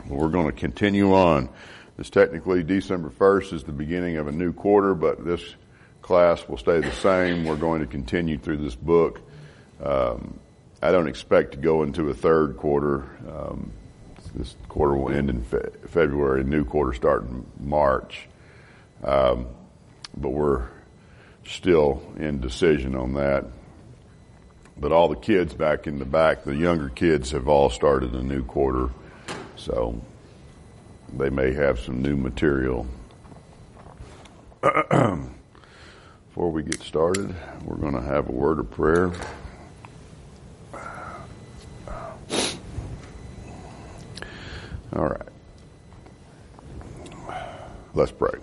We're going to continue on. This technically December 1st is the beginning of a new quarter, but this class will stay the same. We're going to continue through this book. I don't expect to go into a third quarter. This quarter will end in February, a new quarter starting in March. But we're still in decision on that. But all the kids back in the back, the younger kids have all started a new quarter. So they may have some new material. Before we get started, we're going to have a word of prayer. All right. Let's pray.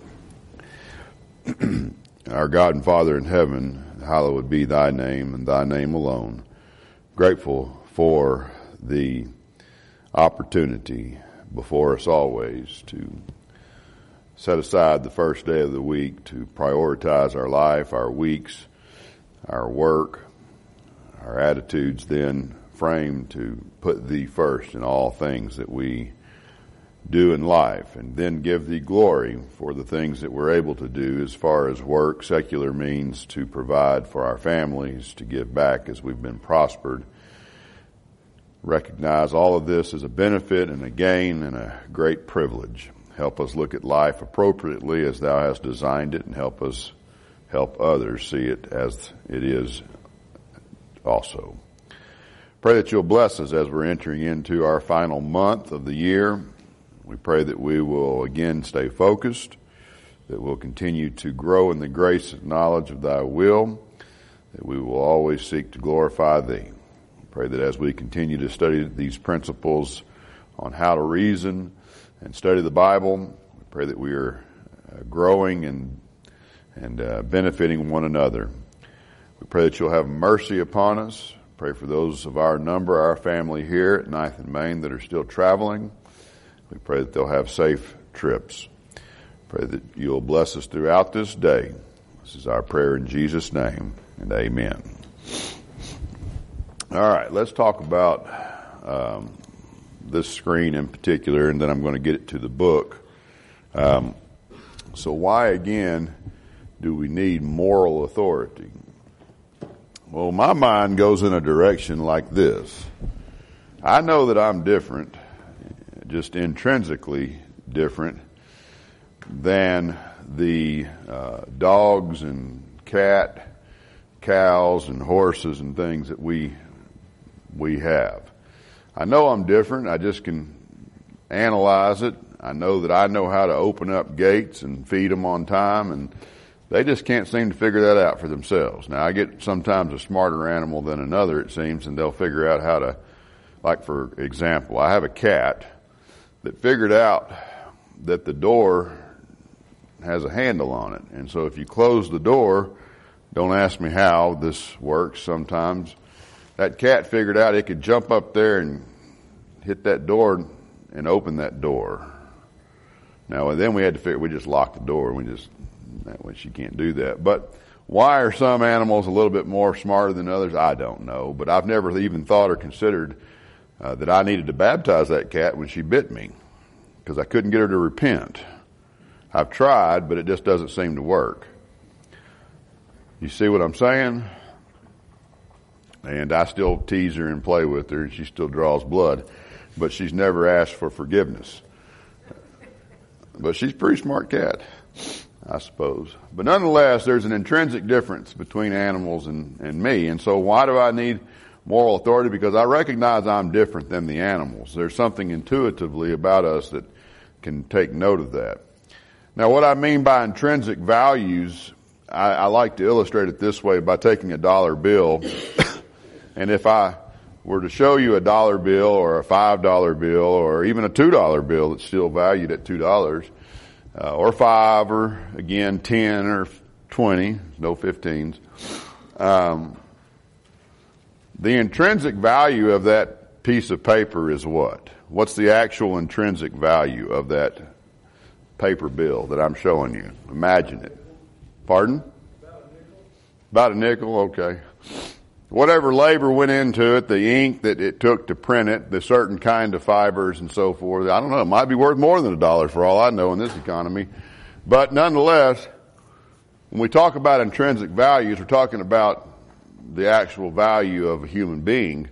Our God and Father in heaven, hallowed be thy name and thy name alone. Grateful for the opportunity before us always to set aside the first day of the week to prioritize our life, our weeks, our work, our attitudes, then framed to put thee first in all things that we do in life, and then give thee glory for the things that we're able to do as far as work, secular means to provide for our families, to give back as we've been prospered. Recognize all of this as a benefit and a gain and a great privilege. Help us look at life appropriately as thou hast designed it, and help us help others see it as it is also. Pray that you'll bless us as we're entering into our final month of the year. We pray that we will again stay focused, that we'll continue to grow in the grace and knowledge of thy will, that we will always seek to glorify thee. Pray that as we continue to study these principles on how to reason and study the Bible, we pray that we are growing and benefiting one another. We pray that you'll have mercy upon us. Pray for those of our number, our family here at 9th and Main that are still traveling. We pray that they'll have safe trips. Pray that you'll bless us throughout this day. This is our prayer in Jesus' name, and amen. All right, let's talk about this screen in particular, and then I'm going to get it to the book. So why, again, do we need moral authority? Well, my mind goes in a direction like this. I know that I'm different, just intrinsically different than the dogs and cows and horses and things that we have. I know I'm different. I just can analyze it. I know that I know how to open up gates and feed them on time, and they just can't seem to figure that out for themselves. Now, I get sometimes a smarter animal than another, it seems, and they'll figure out how to, like for example, I have a cat that figured out that the door has a handle on it. And so if you close the door, don't ask me how this works sometimes, that cat figured out it could jump up there and hit that door and open that door. Now, and then we had to figure, we just locked the door. That way she can't do that. But why are some animals a little bit more smarter than others? I don't know. But I've never even thought or considered that I needed to baptize that cat when she bit me, because I couldn't get her to repent. I've tried, but it just doesn't seem to work. You see what I'm saying? And I still tease her and play with her, and she still draws blood, but she's never asked for forgiveness. But she's a pretty smart cat, I suppose. But nonetheless, there's an intrinsic difference between animals and me. And so why do I need moral authority? Because I recognize I'm different than the animals. There's something intuitively about us that can take note of that. Now, what I mean by intrinsic values, I like to illustrate it this way by taking a dollar bill. And if I were to show you a dollar bill or a $5 bill or even a $2 bill that's still valued at $2, or 5 or again 10 or 20, no 15s, the intrinsic value of that piece of paper is what? What's the actual intrinsic value of that paper bill that I'm showing you? Imagine it. Pardon? About a nickel, okay. whatever labor went into it, the ink that it took to print it, the certain kind of fibers and so forth. I don't know. It might be worth more than $1 for all I know in this economy. But nonetheless, when we talk about intrinsic values, we're talking about the actual value of a human being.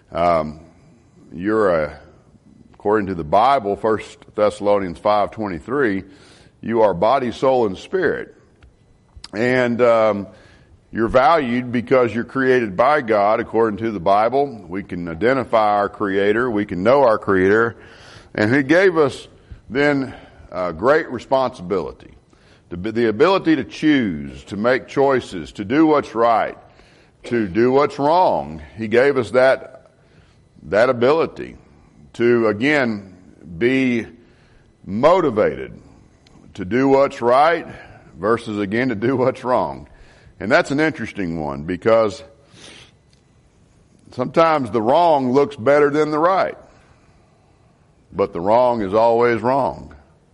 According to the Bible, 1 Thessalonians 5:23, you are body, soul, and spirit. And you're valued because you're created by God, according to the Bible. We can identify our Creator. We can know our Creator. And He gave us then great responsibility. The ability to choose, to make choices, to do what's right, to do what's wrong. He gave us that ability to, again, be motivated to do what's right versus, again, to do what's wrong. And that's an interesting one because sometimes the wrong looks better than the right. But the wrong is always wrong.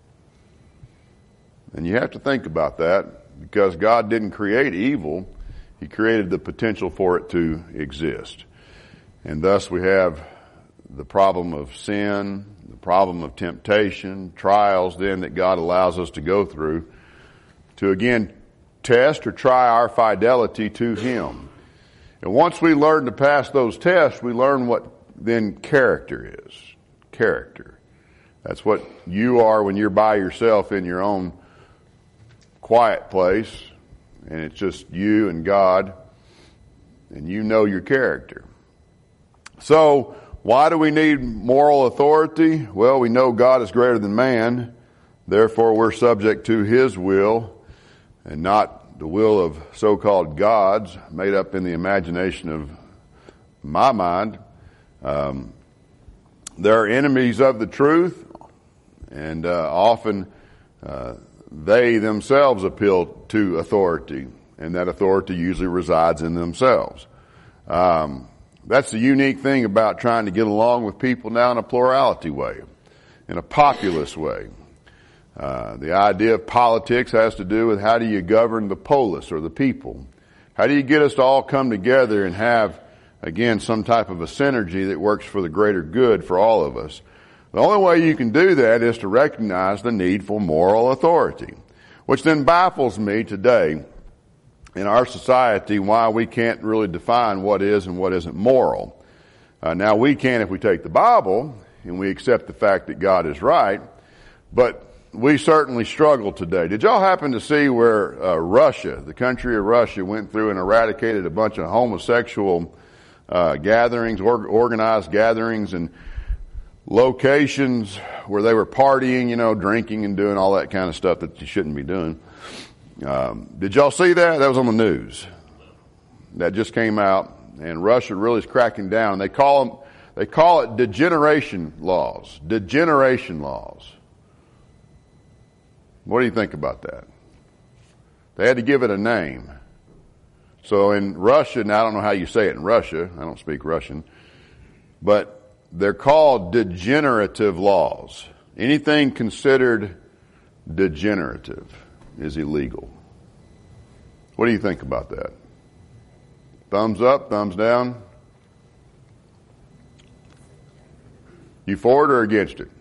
And you have to think about that because God didn't create evil. He created the potential for it to exist. And thus we have the problem of sin, the problem of temptation, trials then that God allows us to go through to again test or try our fidelity to Him. And once we learn to pass those tests, we learn what then character is. Character. That's what you are when you're by yourself in your own quiet place and it's just you and God and you know your character. So, why do we need moral authority? Well, we know God is greater than man. Therefore, we're subject to His will and not the will of so-called gods made up in the imagination of my mind. There are enemies of the truth, and often they themselves appeal to authority, and that authority usually resides in themselves. That's the unique thing about trying to get along with people now in a plurality way, in a populist way. The idea of politics has to do with how do you govern the polis or the people? How do you get us to all come together and have, again, some type of a synergy that works for the greater good for all of us? The only way you can do that is to recognize the need for moral authority, which then baffles me today in our society why we can't really define what is and what isn't moral. Now we can if we take the Bible and we accept the fact that God is right, but we certainly struggle today. Did y'all happen to see where Russia, the country of Russia, went through and eradicated a bunch of homosexual gatherings, organized gatherings and locations where they were partying, drinking and doing all that kind of stuff that you shouldn't be doing? Did y'all see that? That was on the news. That just came out, and Russia really is cracking down. They call it degeneration laws. Degeneration laws. What do you think about that? They had to give it a name. So in Russia, now I don't know how you say it in Russia. I don't speak Russian. But they're called degenerative laws. Anything considered degenerative is illegal. What do you think about that? Thumbs up, thumbs down? You for it or against it?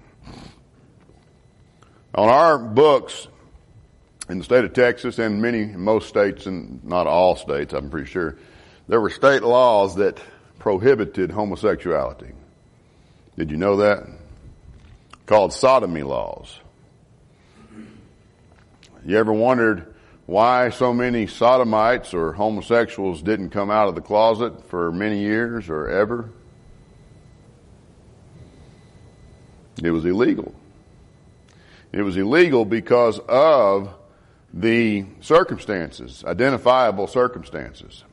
On our books in the state of Texas and most states, and not all states, I'm pretty sure, there were state laws that prohibited homosexuality. Did you know that? Called sodomy laws. You ever wondered why so many sodomites or homosexuals didn't come out of the closet for many years or ever? It was illegal. It was illegal because of the circumstances, identifiable circumstances.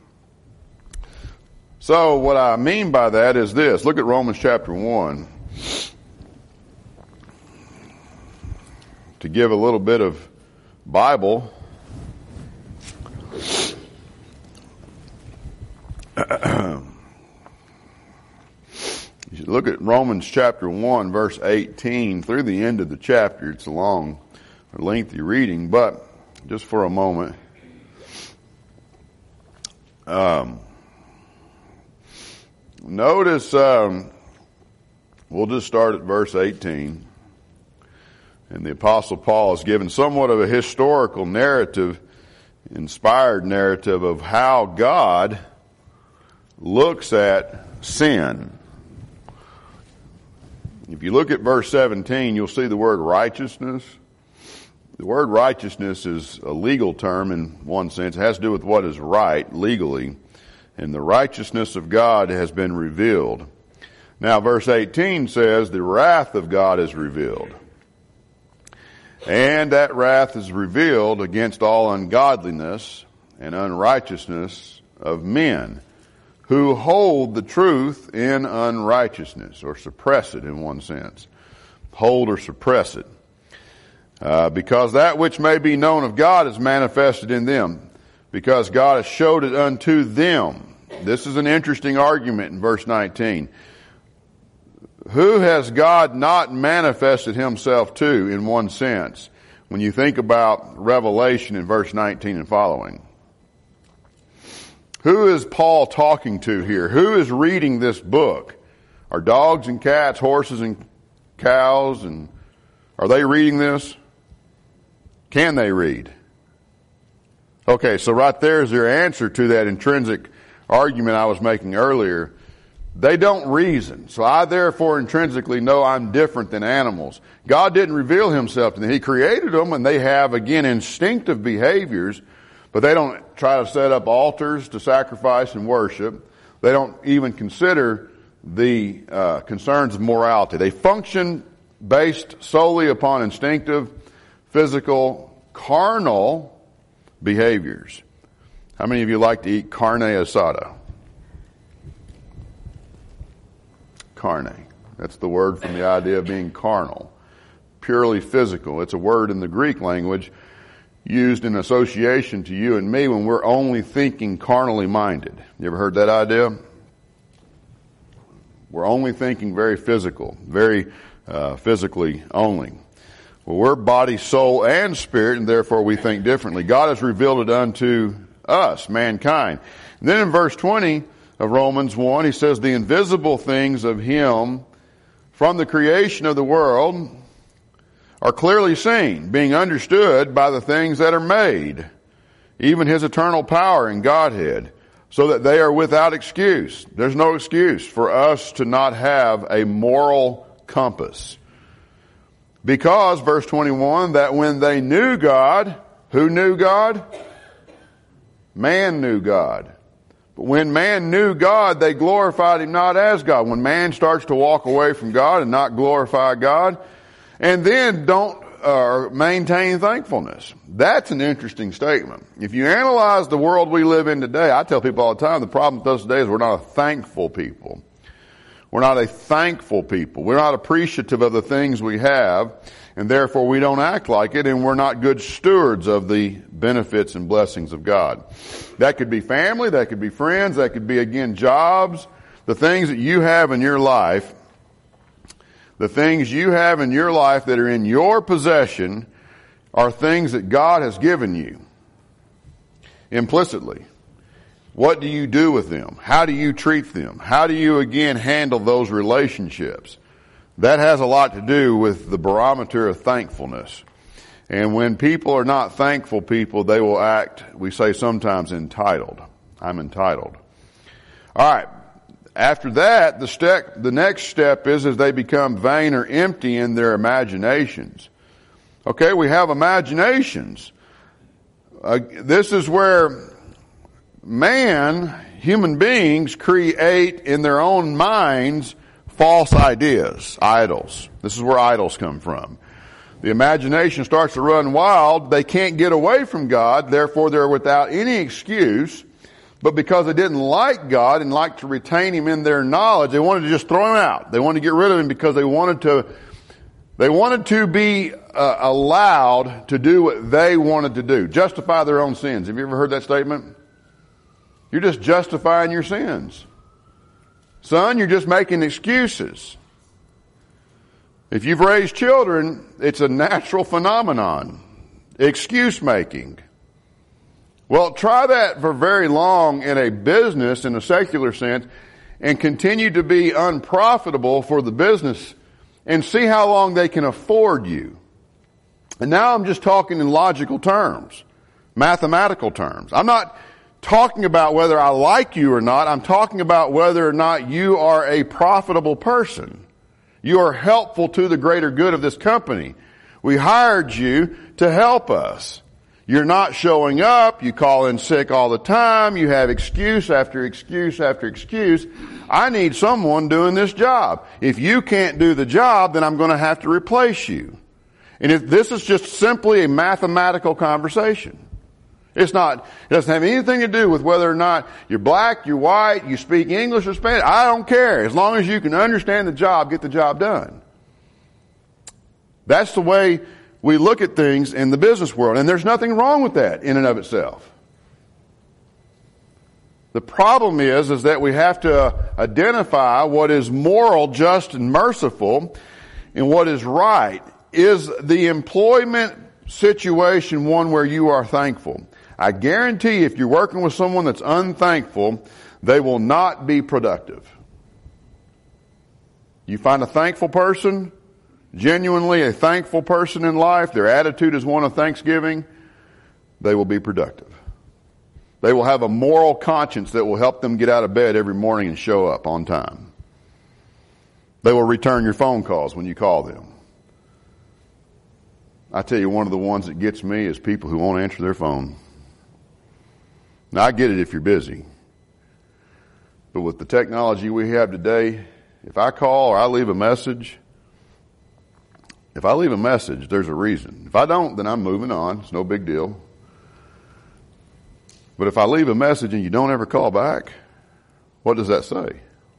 So what I mean by that is this. Look at Romans chapter 1. To give a little bit of Bible. You should look at Romans chapter 1 verse 18 through the end of the chapter. It's a long or lengthy reading, but just for a moment. Notice, we'll just start at verse 18. And the Apostle Paul is given somewhat of a historical narrative, inspired narrative of how God looks at sin. If you look at verse 17, you'll see the word righteousness. The word righteousness is a legal term in one sense. It has to do with what is right legally. And the righteousness of God has been revealed. Now, verse 18 says the wrath of God is revealed. And that wrath is revealed against all ungodliness and unrighteousness of men who hold the truth in unrighteousness, or suppress it in one sense. Hold or suppress it. Because that which may be known of God is manifested in them, because God has showed it unto them. This is an interesting argument in verse 19. Who has God not manifested himself to in one sense when you think about Revelation in verse 19 and following? Who is Paul talking to here? Who is reading this book? Are dogs and cats, horses and cows, and are they reading this? Can they read? Okay, so right there is their answer to that intrinsic argument I was making earlier. They don't reason. So I therefore intrinsically know I'm different than animals. God didn't reveal himself to them. He created them, and they have, again, instinctive behaviors, but they don't try to set up altars to sacrifice and worship. They don't even consider the concerns of morality. They function based solely upon instinctive, physical, carnal behaviors. How many of you like to eat carne asada? Carne. That's the word from the idea of being carnal, purely physical. It's a word in the Greek language used in association to you and me when we're only thinking carnally minded. You ever heard that idea? We're only thinking very physical, very physically only. Well, we're body, soul, and spirit, and therefore we think differently. God has revealed it unto us, mankind. And then in verse 20 of Romans 1, he says, the invisible things of him from the creation of the world are clearly seen, being understood by the things that are made, even his eternal power and Godhead, so that they are without excuse. There's no excuse for us to not have a moral compass. Because, verse 21, that when they knew God, who knew God? Man knew God. But when man knew God, they glorified him not as God. When man starts to walk away from God and not glorify God, and then don't maintain thankfulness. That's an interesting statement. If you analyze the world we live in today, I tell people all the time, the problem with us today is we're not a thankful people. We're not a thankful people. We're not appreciative of the things we have, and therefore we don't act like it, and we're not good stewards of the benefits and blessings of God. That could be family, that could be friends, that could be, again, jobs, the things that you have in your life. The things you have in your life that are in your possession are things that God has given you implicitly. What do you do with them? How do you treat them? How do you, again, handle those relationships? That has a lot to do with the barometer of thankfulness. And when people are not thankful people, they will act, we say sometimes, entitled. I'm entitled. All right. After that, the next step is as they become vain or empty in their imaginations. Okay, we have imaginations. This is where human beings create in their own minds false ideas, idols. This is where idols come from. The imagination starts to run wild. They can't get away from God, therefore they're without any excuse. But because they didn't like God and like to retain him in their knowledge, they wanted to just throw him out. They wanted to get rid of him because they wanted to be allowed to do what they wanted to do. Justify their own sins. Have you ever heard that statement? You're just justifying your sins. Son, you're just making excuses. If you've raised children, it's a natural phenomenon. Excuse making. Well, try that for very long in a business, in a secular sense, and continue to be unprofitable for the business and see how long they can afford you. And now I'm just talking in logical terms, mathematical terms. I'm not talking about whether I like you or not. I'm talking about whether or not you are a profitable person. You are helpful to the greater good of this company. We hired you to help us. You're not showing up. You call in sick all the time. You have excuse after excuse after excuse. I need someone doing this job. If you can't do the job, then I'm going to have to replace you. And if this is just simply a mathematical conversation. It doesn't have anything to do with whether or not you're black, you're white, you speak English or Spanish. I don't care. As long as you can understand the job, get the job done. That's the way we look at things in the business world. And there's nothing wrong with that in and of itself. The problem is that we have to identify what is moral, just, and merciful, and what is right. Is the employment situation one where you are thankful? I guarantee if you're working with someone that's unthankful, they will not be productive. You find a thankful person, genuinely a thankful person in life, their attitude is one of thanksgiving, they will be productive. They will have a moral conscience that will help them get out of bed every morning and show up on time. They will return your phone calls when you call them. I tell you, one of the ones that gets me is people who won't answer their phone. Now, I get it if you're busy. But with the technology we have today, if I call or I leave a message, there's a reason. If I don't, then I'm moving on. It's no big deal. But if I leave a message and you don't ever call back, what does that say?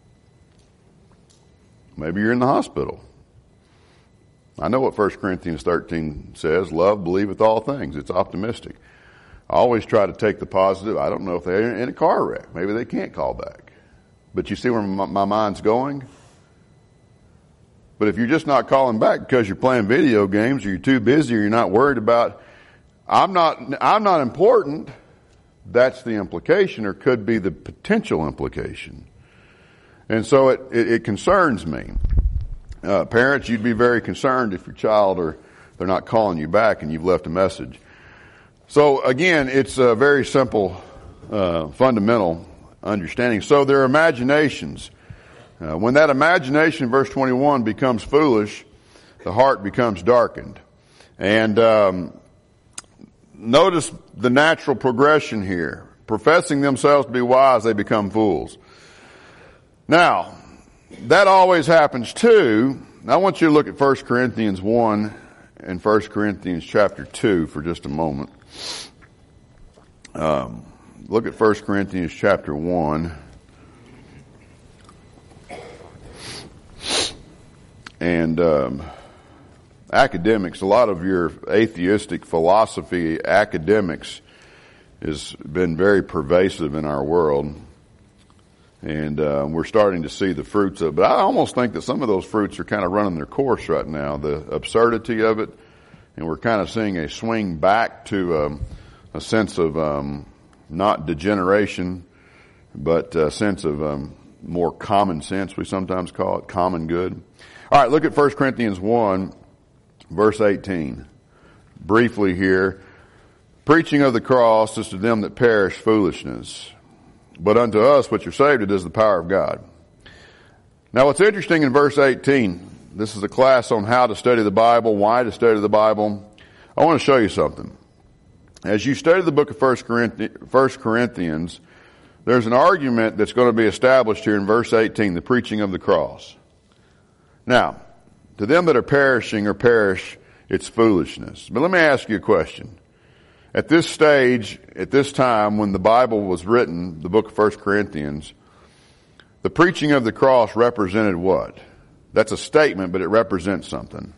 Maybe you're in the hospital. I know what 1 Corinthians 13 says, love believeth all things. It's optimistic. I always try to take the positive. I don't know if they're in a car wreck. Maybe they can't call back. But you see where my mind's going? But if you're just not calling back because you're playing video games or you're too busy or you're not worried about, I'm not important, that's the implication or could be the potential implication. And so it concerns me. Parents, you'd be very concerned if your child or they're not calling you back and you've left a message. So again, it's a very simple, fundamental understanding. So their imaginations. When that imagination, verse 21, becomes foolish, the heart becomes darkened. And notice the natural progression here. Professing themselves to be wise, they become fools. Now, that always happens too. I want you to look at 1 Corinthians 1 and 1 Corinthians chapter 2 for just a moment. Look at 1 Corinthians chapter 1. And academics, a lot of your atheistic philosophy academics has been very pervasive in our world. And we're starting to see the fruits of it. But I almost think that some of those fruits are kind of running their course right now, the absurdity of it. And we're kind of seeing a swing back to a sense of not degeneration, but a sense of more common sense, we sometimes call it, common good. All right, look at 1 Corinthians 1, verse 18. Briefly here, preaching of the cross is to them that perish foolishness, but unto us which are saved it is the power of God. Now what's interesting in verse 18, this is a class on how to study the Bible, why to study the Bible. I want to show you something. As you study the book of 1 Corinthians, there's an argument that's going to be established here in verse 18, the preaching of the cross. Now, to them that are perishing or perish, it's foolishness. But let me ask you a question. At this stage, at this time, when the Bible was written, the book of 1 Corinthians, the preaching of the cross represented what? That's a statement, but it represents something.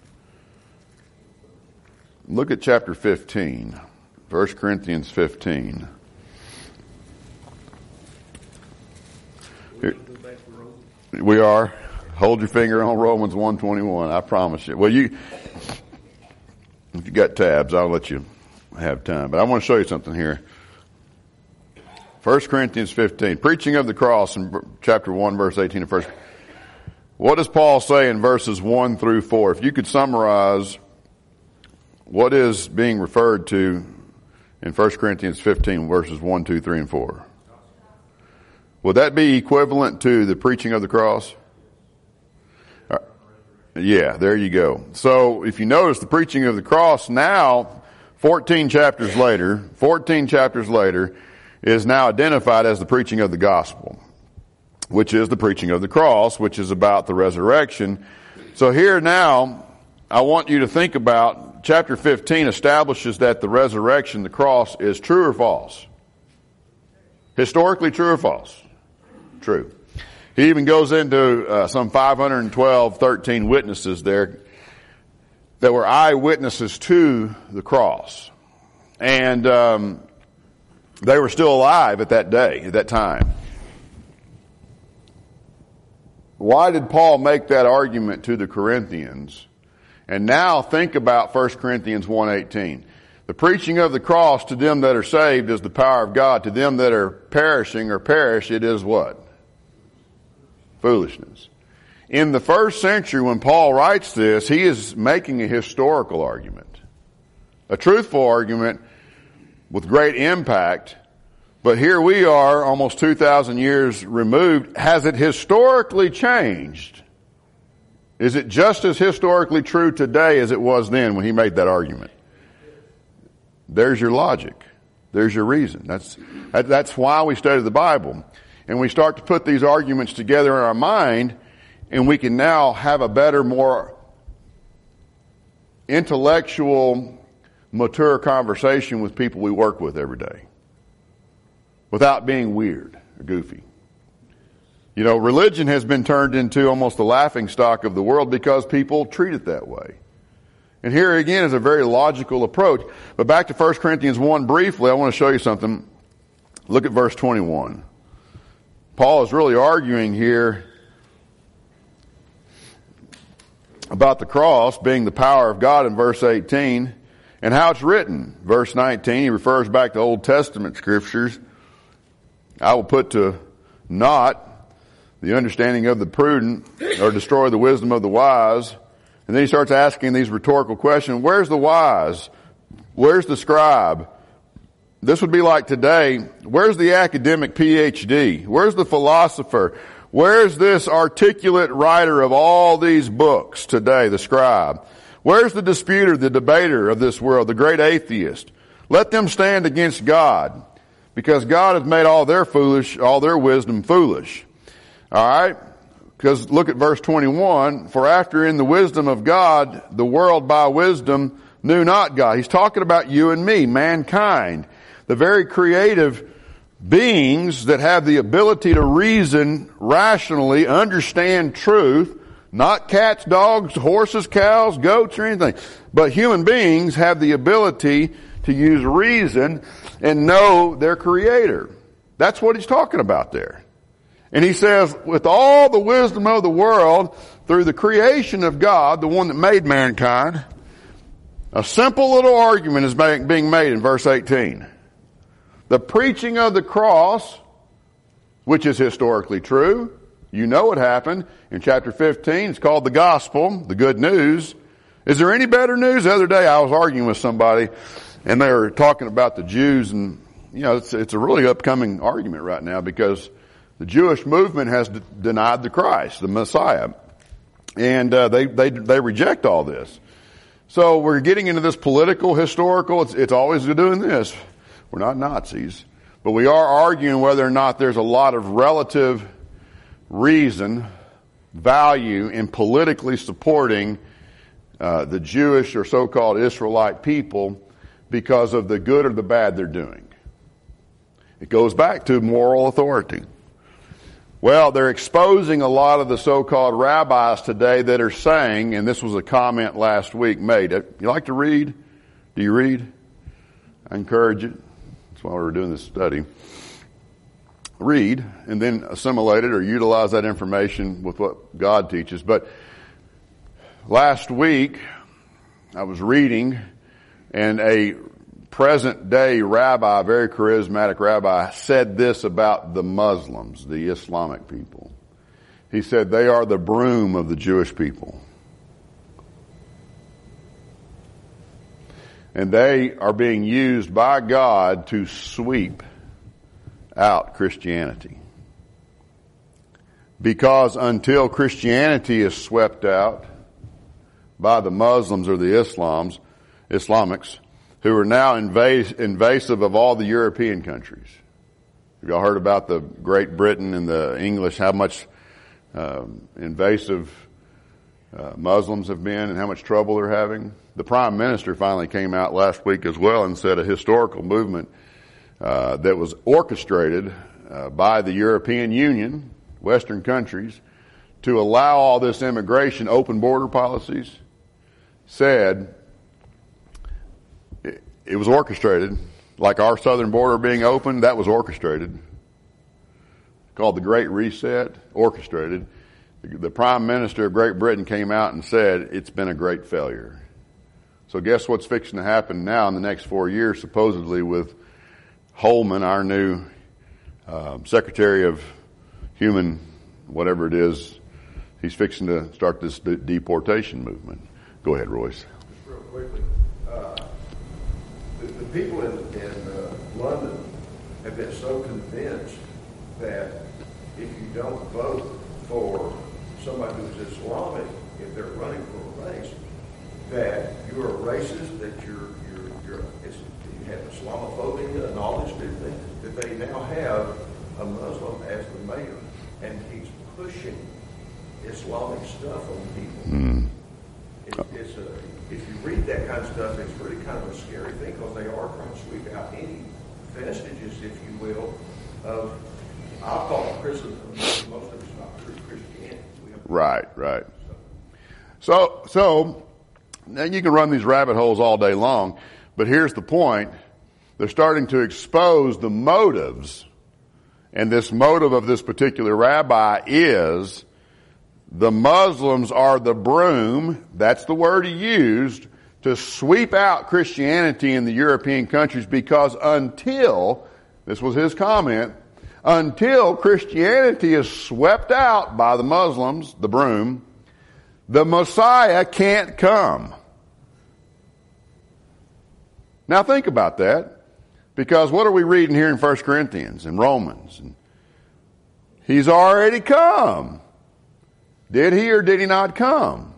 Look at chapter 15, 1 Corinthians 15. Here, we are. Hold your finger on Romans 1:21. I promise you. Well, if you got tabs, I'll let you have time. But I want to show you something here. 1 Corinthians 15. Preaching of the cross in chapter 1, verse 18 of 1. What does Paul say in verses 1 through 4? If you could summarize what is being referred to in 1 Corinthians 15, verses 1, 2, 3, and 4. Would that be equivalent to the preaching of the cross? Yeah, there you go. So if you notice the preaching of the cross now, 14 chapters later, is now identified as the preaching of the gospel, which is the preaching of the cross, which is about the resurrection. So here now, I want you to think about chapter 15 establishes that the resurrection, the cross, is true or false? Historically true or false? True. He even goes into some 13 witnesses there that were eyewitnesses to the cross. And they were still alive at that day, at that time. Why did Paul make that argument to the Corinthians? And now think about 1 Corinthians 1:18. The preaching of the cross to them that are saved is the power of God. To them that are perishing or perish, it is what? Foolishness. In the first century when Paul writes this, he is making a historical argument. A truthful argument with great impact. But here we are, almost 2,000 years removed. Has it historically changed? Is it just as historically true today as it was then when he made that argument? There's your logic. There's your reason. That's why we study the Bible. And we start to put these arguments together in our mind, and we can now have a better, more intellectual, mature conversation with people we work with every day without being weird or goofy. You know, religion has been turned into almost the laughingstock of the world because people treat it that way. And here again is a very logical approach. But back to 1 Corinthians 1 briefly, I want to show you something. Look at verse 21. Paul is really arguing here about the cross being the power of God in verse 18 and how it's written. Verse 19, he refers back to Old Testament scriptures. I will put to naught the understanding of the prudent or destroy the wisdom of the wise. And then he starts asking these rhetorical questions. Where's the wise? Where's the scribe? This would be like today, where's the academic PhD? Where's the philosopher? Where's this articulate writer of all these books today, the scribe? Where's the disputer, the debater of this world, the great atheist? Let them stand against God, because God has made all their wisdom foolish. All right? Because look at verse 21. For after in the wisdom of God, the world by wisdom knew not God. He's talking about you and me, mankind. The very creative beings that have the ability to reason rationally, understand truth, not cats, dogs, horses, cows, goats, or anything. But human beings have the ability to use reason and know their Creator. That's what he's talking about there. And he says, with all the wisdom of the world, through the creation of God, the one that made mankind, a simple little argument is being made in verse 18. The preaching of the cross, which is historically true, you know what happened in chapter 15. It's called the gospel, the good news. Is there any better news? The other day I was arguing with somebody, and they were talking about the Jews, and you know it's a really upcoming argument right now because the Jewish movement has denied the Christ, the Messiah, and they reject all this. So we're getting into this political, historical. It's always doing this. We're not Nazis, but we are arguing whether or not there's a lot of relative reason, value in politically supporting the Jewish or so-called Israelite people because of the good or the bad they're doing. It goes back to moral authority. Well, they're exposing a lot of the so-called rabbis today that are saying, and this was a comment last week made. You like to read? Do you read? I encourage it. That's why we're doing this study. Read and then assimilate it or utilize that information with what God teaches. But last week I was reading and a present day rabbi, very charismatic rabbi, said this about the Muslims, the Islamic people. He said they are the broom of the Jewish people. And they are being used by God to sweep out Christianity. Because until Christianity is swept out by the Muslims or the Islamics, who are now invasive of all the European countries. Have y'all heard about the Great Britain and the English, how much invasive Muslims have been and how much trouble they're having? The Prime Minister finally came out last week as well and said a historical movement that was orchestrated by the European Union, Western countries, to allow all this immigration, open border policies, said it was orchestrated. Like our southern border being open, that was orchestrated. Called the Great Reset, orchestrated. The Prime Minister of Great Britain came out and said it's been a great failure. So guess what's fixing to happen now in the next 4 years, supposedly with Holman, our new Secretary of Human, whatever it is, he's fixing to start this deportation movement. Go ahead, Royce. Just real quickly, the people in London have been so convinced that if you don't vote for somebody who's Islamic, if they're running for a race, that you're a racist, that you have Islamophobia and all this different thing, that they now have a Muslim as the mayor, and he's pushing Islamic stuff on people. If you read that kind of stuff, it's really kind of a scary thing, because they are trying to sweep out any vestiges, if you will, of, I'll call it Christendom. Most of it's not true Christianity. Right. So now you can run these rabbit holes all day long, but here's the point. They're starting to expose the motives, and this motive of this particular rabbi is the Muslims are the broom, that's the word he used, to sweep out Christianity in the European countries, because until, this was his comment, until Christianity is swept out by the Muslims, the broom, the Messiah can't come. Now think about that, because what are we reading here in 1 Corinthians and Romans? He's already come. Did he or did he not come?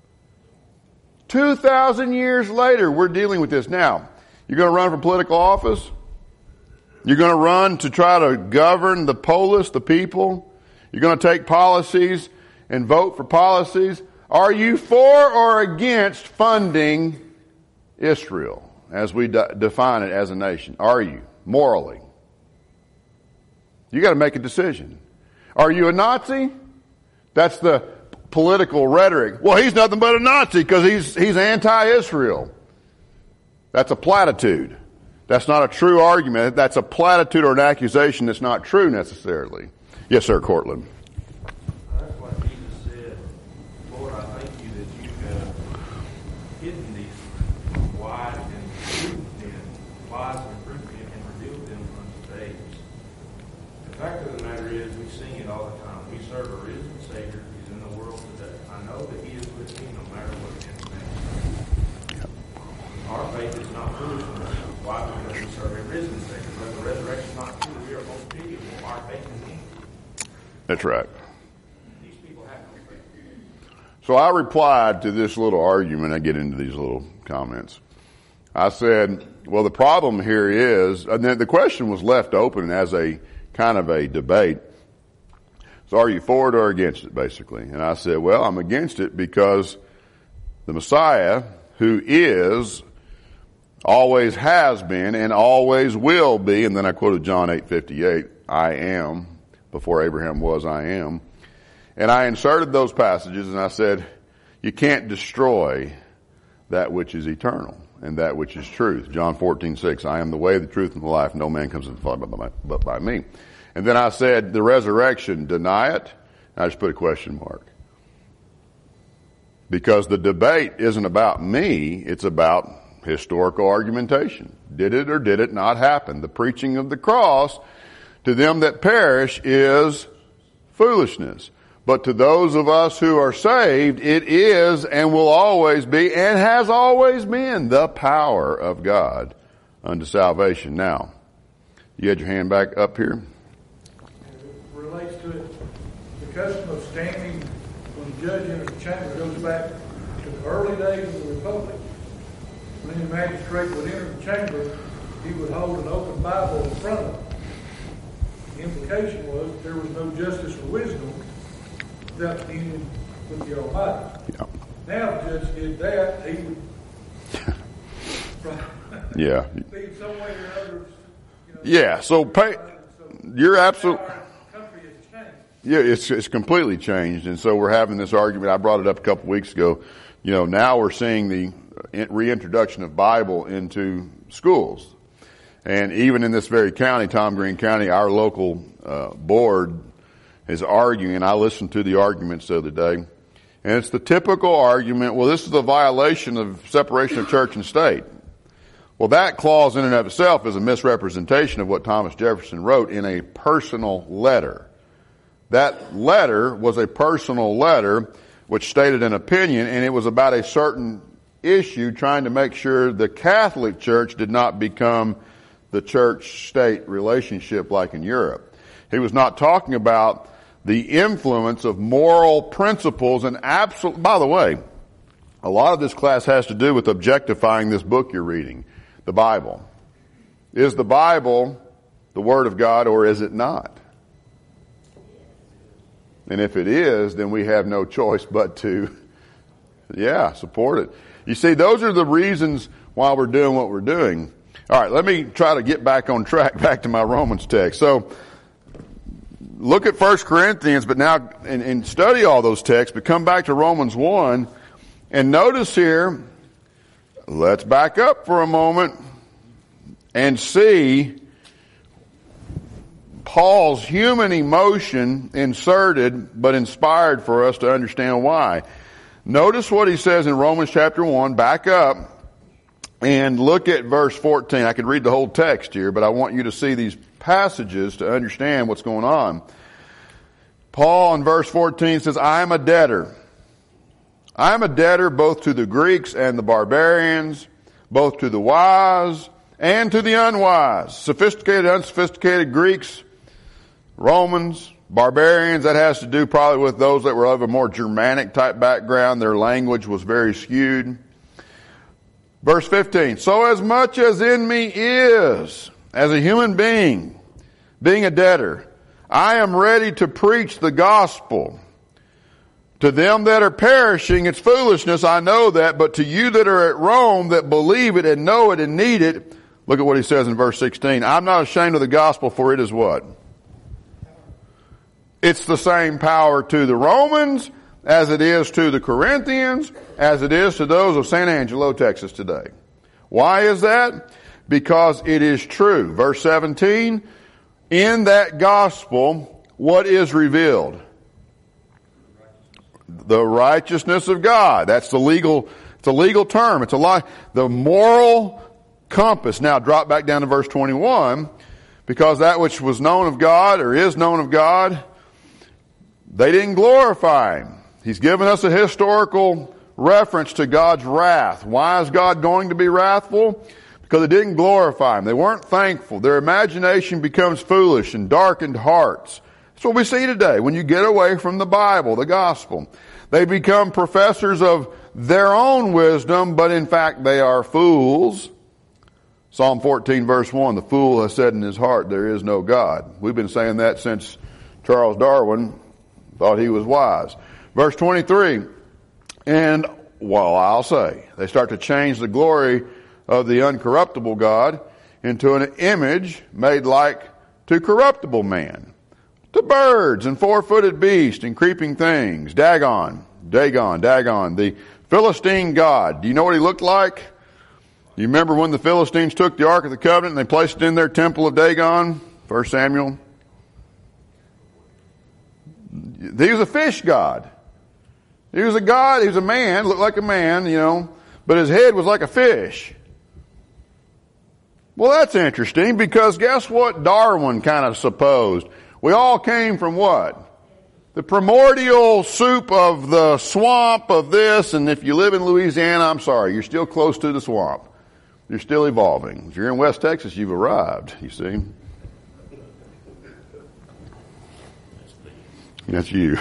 2,000 years later, we're dealing with this. Now, you're going to run for political office? You're going to run to try to govern the polis, the people? You're going to take policies and vote for policies? Are you for or against funding Israel as we define it as a nation? Are you, morally? You got to make a decision. Are you a Nazi? That's the political rhetoric. Well, he's nothing but a Nazi because he's anti-Israel. That's a platitude. That's not a true argument. That's a platitude or an accusation that's not true necessarily. Yes, sir, Cortland. That's what Jesus said. Lord, I thank you that you have hidden these lies and proved them and revealed them unto babes. The fact of the matter is, we sing it all the time. We serve a risen Savior. He's in the world today. I know that he is with me no matter what it is. Our faith is not foolishness. Why? Because we serve a risen Savior. But the resurrection is not true. We are most pitiable. Our faith is in him. That's right. These people have no faith. So I replied to this little argument. I get into these little comments. I said, well, the problem here is, and then the question was left open as a kind of a debate. So are you for it or against it, basically? And I said, well, I'm against it because the Messiah, who is, always has been, and always will be, and then I quoted John 8:58, I am, before Abraham was, I am. And I inserted those passages and I said, you can't destroy that which is eternal and that which is truth. John 14:6, I am the way, the truth, and the life. No man comes to the Father but by me. And then I said, the resurrection, deny it. And I just put a question mark. Because the debate isn't about me, it's about Historical argumentation. Did it or did it not happen? The preaching of the cross to them that perish is foolishness. But to those of us who are saved, it is and will always be and has always been the power of God unto salvation. Now, you had your hand back up here? It relates to it. The custom of standing when the judge enters the chamber goes back to the early days of the Republic. When the magistrate would enter the chamber, he would hold an open Bible in front of him. The implication was that there was no justice or wisdom without union with the Almighty. Yeah. Now, if the judge did that, he would Yeah. be in some way or other. Yeah, so you're absolutely... Our country has changed. Yeah, it's completely changed, and so we're having this argument. I brought it up a couple weeks ago. Now we're seeing the reintroduction of Bible into schools. And even in this very county, Tom Green County, our local board is arguing, and I listened to the arguments the other day, and it's the typical argument, well, this is a violation of separation of church and state. Well, that clause in and of itself is a misrepresentation of what Thomas Jefferson wrote in a personal letter. That letter was a personal letter which stated an opinion, and it was about a certain issue trying to make sure the Catholic Church did not become the church-state relationship like in Europe. He was not talking about the influence of moral principles and absolute... By the way, a lot of this class has to do with objectifying this book you're reading, the Bible. Is the Bible the Word of God or is it not? And if it is, then we have no choice but to, support it. You see, those are the reasons why we're doing what we're doing. All right, let me try to get back on track, back to my Romans text. So, look at 1 Corinthians, but now, and study all those texts, but come back to Romans 1, and notice here, let's back up for a moment and see Paul's human emotion inserted, but inspired for us to understand why. Notice what he says in Romans chapter 1, back up, and look at verse 14. I could read the whole text here, but I want you to see these passages to understand what's going on. Paul in verse 14 says, I am a debtor. I am a debtor both to the Greeks and the barbarians, both to the wise and to the unwise. Sophisticated, unsophisticated Greeks, Romans, barbarians. That has to do probably with those that were of a more Germanic type background. Their language was very skewed. Verse 15, so as much as in me is, as a human being, being a debtor, I am ready to preach the gospel. To them that are perishing, it's foolishness, I know that, but to you that are at Rome, that believe it and know it and need it, look at what he says in verse 16, I'm not ashamed of the gospel, for it is what? It's the same power to the Romans as it is to the Corinthians, as it is to those of San Angelo, Texas today. Why is that? Because it is true. Verse 17, in that gospel, what is revealed? The righteousness of God. That's it's a legal term. It's the moral compass. Now drop back down to verse 21, because that which was known of God or is known of God, they didn't glorify Him. He's given us a historical reference to God's wrath. Why is God going to be wrathful? Because it didn't glorify Him. They weren't thankful. Their imagination becomes foolish and darkened hearts. That's what we see today when you get away from the Bible, the gospel. They become professors of their own wisdom, but in fact they are fools. Psalm 14 verse 1, the fool has said in his heart, there is no God. We've been saying that since Charles Darwin thought he was wise. Verse 23, and, well, I'll say, they start to change the glory of the uncorruptible God into an image made like to corruptible man, to birds and four-footed beasts and creeping things. Dagon, the Philistine god. Do you know what he looked like? You remember when the Philistines took the Ark of the Covenant and they placed it in their temple of Dagon? 1 Samuel. He was a fish god. He was a god, he was a man, looked like a man, but his head was like a fish. Well, that's interesting because guess what Darwin kind of supposed? We all came from what? The primordial soup of the swamp of this, and if you live in Louisiana, I'm sorry, you're still close to the swamp. You're still evolving. If you're in West Texas, you've arrived, you see. That's you.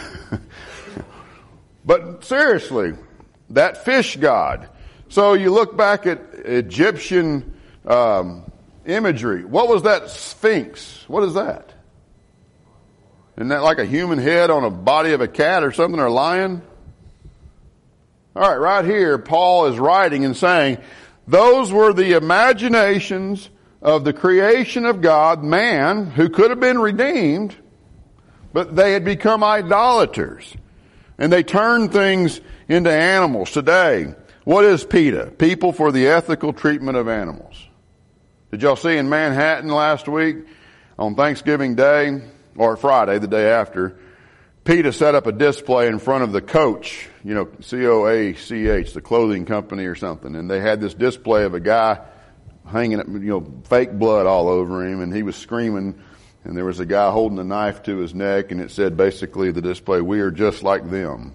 But seriously, that fish god. So you look back at Egyptian imagery. What was that sphinx? What is that? Isn't that like a human head on a body of a cat or something, or a lion? All right, right here, Paul is writing and saying, those were the imaginations of the creation of God, man, who could have been redeemed, but they had become idolaters. And they turned things into animals. Today, what is PETA? People for the Ethical Treatment of Animals. Did y'all see in Manhattan last week on Thanksgiving Day, or Friday, the day after, PETA set up a display in front of the Coach, COACH, the clothing company or something. And they had this display of a guy hanging, fake blood all over him, and he was screaming. And there was a guy holding a knife to his neck, and it said basically the display, "We are just like them."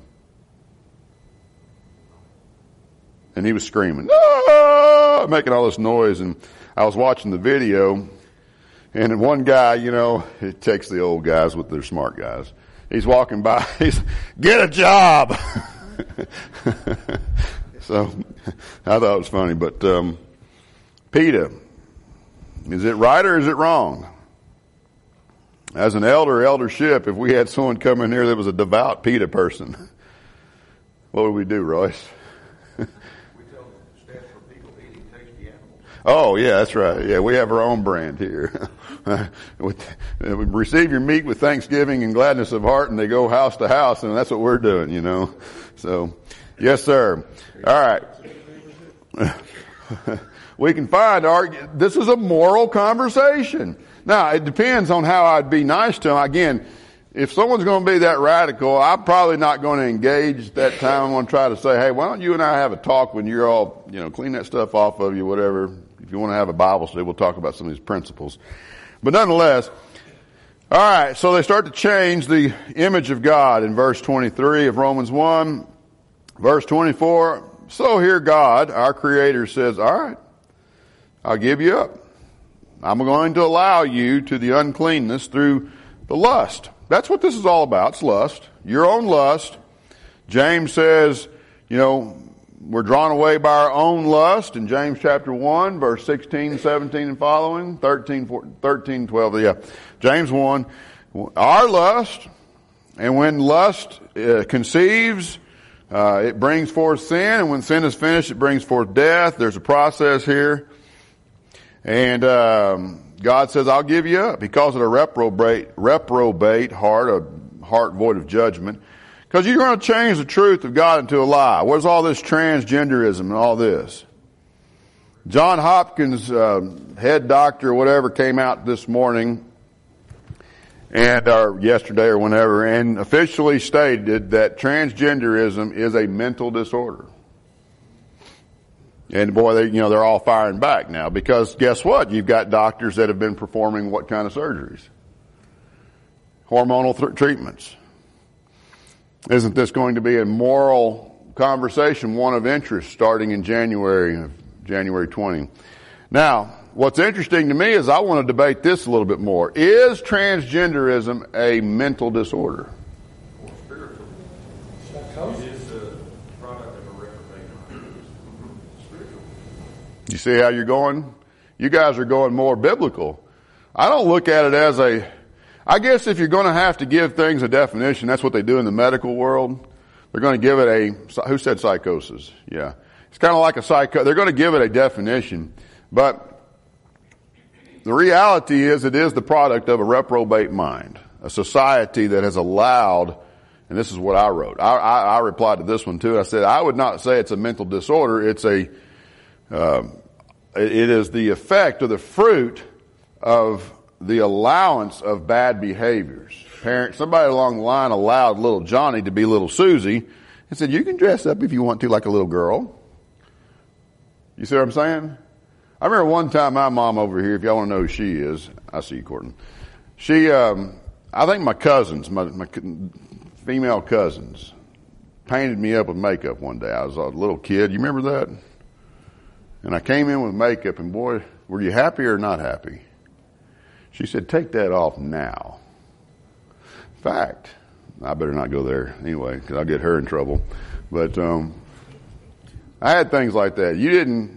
And he was screaming, "Ah!" making all this noise. And I was watching the video, and one guy, it takes the old guys with their smart guys. He's walking by, he's, "Get a job!" So I thought it was funny. But PETA, is it right or is it wrong? As an eldership, if we had someone come in here that was a devout PETA person, what would we do, Royce? We tell the staff for people eating tasty animals. Oh, yeah, that's right. Yeah, we have our own brand here. We receive your meat with thanksgiving and gladness of heart, and they go house to house, and that's what we're doing, So, yes, sir. All right. We can this is a moral conversation. Now, it depends on how I'd be nice to them. Again, if someone's going to be that radical, I'm probably not going to engage at that time. I'm going to try to say, "Hey, why don't you and I have a talk when you're all, clean that stuff off of you, whatever. If you want to have a Bible study, we'll talk about some of these principles." But nonetheless, all right, so they start to change the image of God in verse 23 of Romans 1. Verse 24, so here God, our Creator, says, "All right, I'll give you up. I'm going to allow you to the uncleanness through the lust." That's what this is all about. It's lust. Your own lust. James says, we're drawn away by our own lust in James chapter 1, verse 16, 17 and following, 13, 12. Yeah. James 1. Our lust, and when lust conceives, it brings forth sin, and when sin is finished, it brings forth death. There's a process here. And God says, "I'll give you up." He calls it a reprobate heart, a heart void of judgment. Because you're going to change the truth of God into a lie. Where's all this transgenderism and all this? John Hopkins, head doctor or whatever, came out this morning or yesterday or whenever, and officially stated that transgenderism is a mental disorder. And boy, they're all firing back now, because guess what? You've got doctors that have been performing what kind of surgeries? Hormonal treatments. Isn't this going to be a moral conversation, one of interest, starting in January 20? Now, what's interesting to me is I want to debate this a little bit more. Is transgenderism a mental disorder? Or spiritual. Psychosis. It is a product of a reprobate mind. Spiritual. You see how you're going? You guys are going more biblical. I don't look at it as I guess if you're going to have to give things a definition, that's what they do in the medical world. They're going to give it who said psychosis? Yeah. It's kind of like they're going to give it a definition. But the reality is it is the product of a reprobate mind. A society that has allowed, and this is what I wrote. I replied to this one too. I said, I would not say it's a mental disorder. It's it is the effect or the fruit of the allowance of bad behaviors. Somebody along the line allowed little Johnny to be little Susie and said, "You can dress up if you want to like a little girl." You see what I'm saying? I remember one time my mom over here, if y'all want to know who she is, I see you, Courtney. She, I think my cousins, my female cousins, painted me up with makeup one day. I was a little kid. You remember that? And I came in with makeup, and boy, were you happy or not happy? She said, take that off now. In fact, I better not go there anyway, because I'll get her in trouble. But I had things like that. You didn't,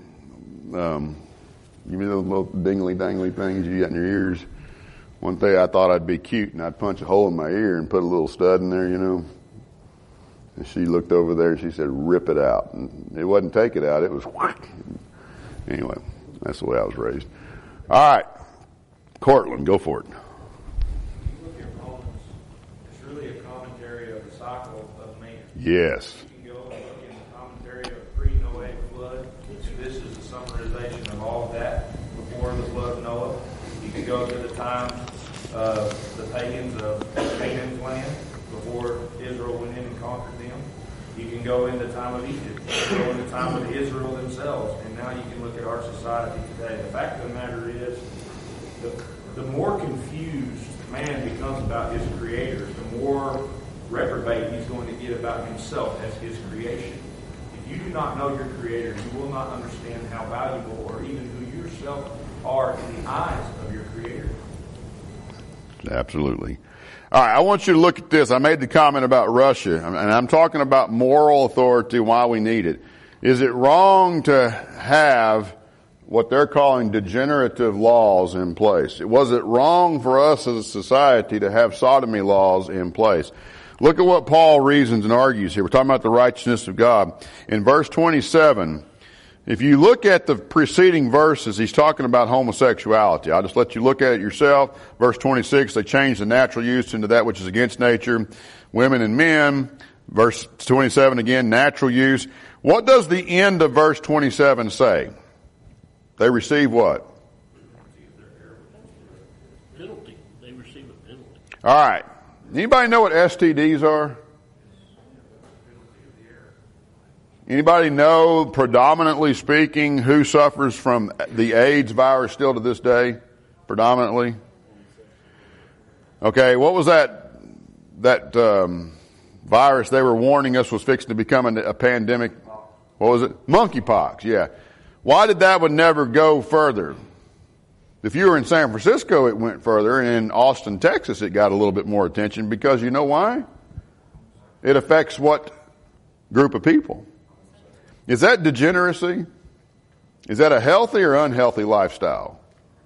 you mean those little dingly-dangly things you got in your ears? One day I thought I'd be cute, and I'd punch a hole in my ear and put a little stud in there, you know. And she looked over there and she said, rip it out. And it wasn't take it out, it was whack. Anyway, that's the way I was raised. All right. Cortland, go for it. You look at Romans, it's really a commentary of the cycle of man. Yes. You can go and look in the commentary of pre-Noahic flood. This is a summarization of all of that before the flood of Noah. You can go to the time of the pagans of Canaan's land before Israel went in and conquered them. You can go in the time of Egypt. You can go in the time of Israel themselves. And now you can look at our society today. The fact of the matter is, the more confused man becomes about his creator, the more reprobate he's going to get about himself as his creation. If you do not know your creator, you will not understand how valuable or even who yourself are in the eyes of your creator. Absolutely. All right, I want you to look at this. I made the comment about Russia, and I'm talking about moral authority, why we need it. Is it wrong to have what they're calling degenerative laws in place? Was it wrong for us as a society to have sodomy laws in place? Look at what Paul reasons and argues here. We're talking about the righteousness of God. In verse 27, if you look at the preceding verses, he's talking about homosexuality. I'll just let you look at it yourself. Verse 26, they change the natural use into that which is against nature. Women and men. Verse 27 again, natural use. What does the end of verse 27 say? They receive what? Penalty. They receive a penalty. All right. Anybody know what STDs are? Anybody know, predominantly speaking, who suffers from the AIDS virus still to this day? Predominantly? Okay, what was that virus they were warning us was fixing to become a pandemic? What was it? Monkeypox, yeah. Why did that one never go further? If you were in San Francisco, it went further, and in Austin, Texas, it got a little bit more attention because you know why? It affects what group of people? Is that degeneracy? Is that a healthy or unhealthy lifestyle?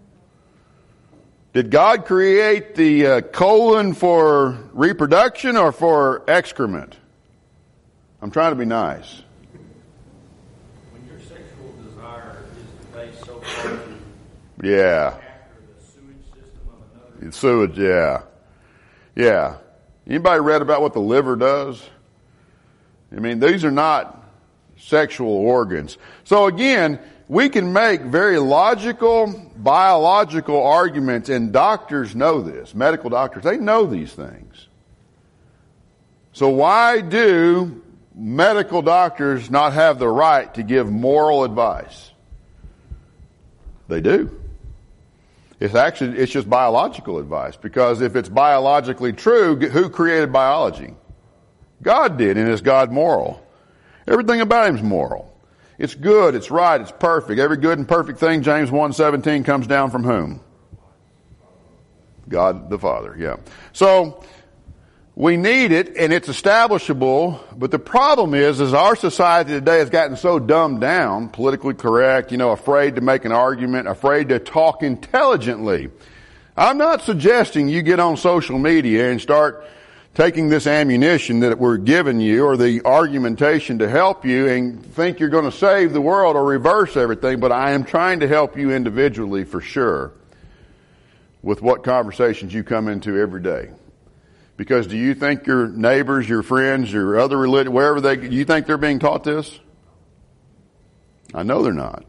Did God create the colon for reproduction or for excrement? I'm trying to be nice. When your sexual desire is the base so far Yeah. after the sewage system of another. Sewage, yeah. Yeah. Anybody read about what the liver does? I mean, these are not sexual organs. So again, we can make very logical, biological arguments, and doctors know this. Medical doctors, they know these things. So why do medical doctors not have the right to give moral advice? They do. It's just biological advice, because if it's biologically true, who created biology? God did, and is God moral? Everything about him is moral. It's good, it's right, it's perfect. Every good and perfect thing, James 1:17, comes down from whom? God the Father, yeah. So, we need it, and it's establishable, but the problem is our society today has gotten so dumbed down, politically correct, afraid to make an argument, afraid to talk intelligently. I'm not suggesting you get on social media and start taking this ammunition that we're giving you, or the argumentation to help you, and think you're going to save the world or reverse everything, but I am trying to help you individually for sure with what conversations you come into every day. Because do you think your neighbors, your friends, your other religion, wherever you think they're being taught this? I know they're not.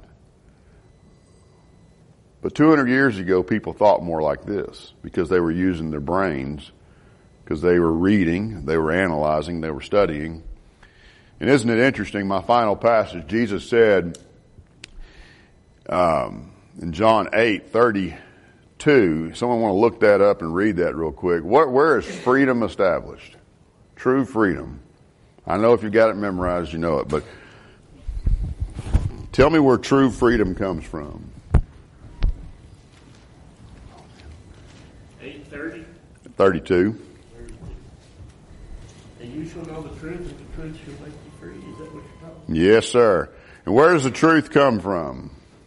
But 200 years ago, people thought more like this because they were using their brains, because they were reading, they were analyzing, they were studying. And isn't it interesting, my final passage, Jesus said, in John 8:32. Someone want to look that up and read that real quick. Where is freedom established? True freedom. I know if you got it memorized, you know it, but tell me where true freedom comes from. 8:30. 32. And you shall know the truth, and the truth shall make you free. Is that what you're talking Yes, sir. And where does the truth come from?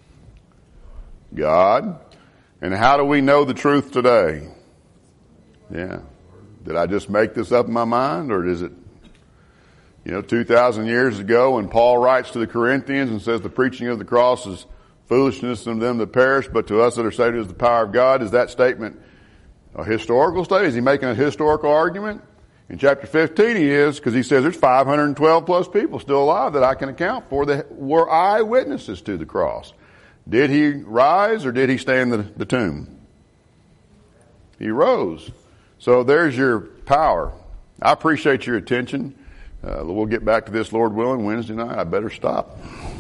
God. And how do we know the truth today? Yeah. Did I just make this up in my mind, or is it, 2,000 years ago when Paul writes to the Corinthians and says the preaching of the cross is foolishness to them that perish, but to us that are saved is the power of God? Is that statement a historical statement? Is he making a historical argument? In chapter 15 he is, because he says there's 512 plus people still alive that I can account for that were eyewitnesses to the cross. Did he rise or did he stay in the tomb? He rose. So there's your power. I appreciate your attention. We'll get back to this, Lord willing, Wednesday night. I better stop.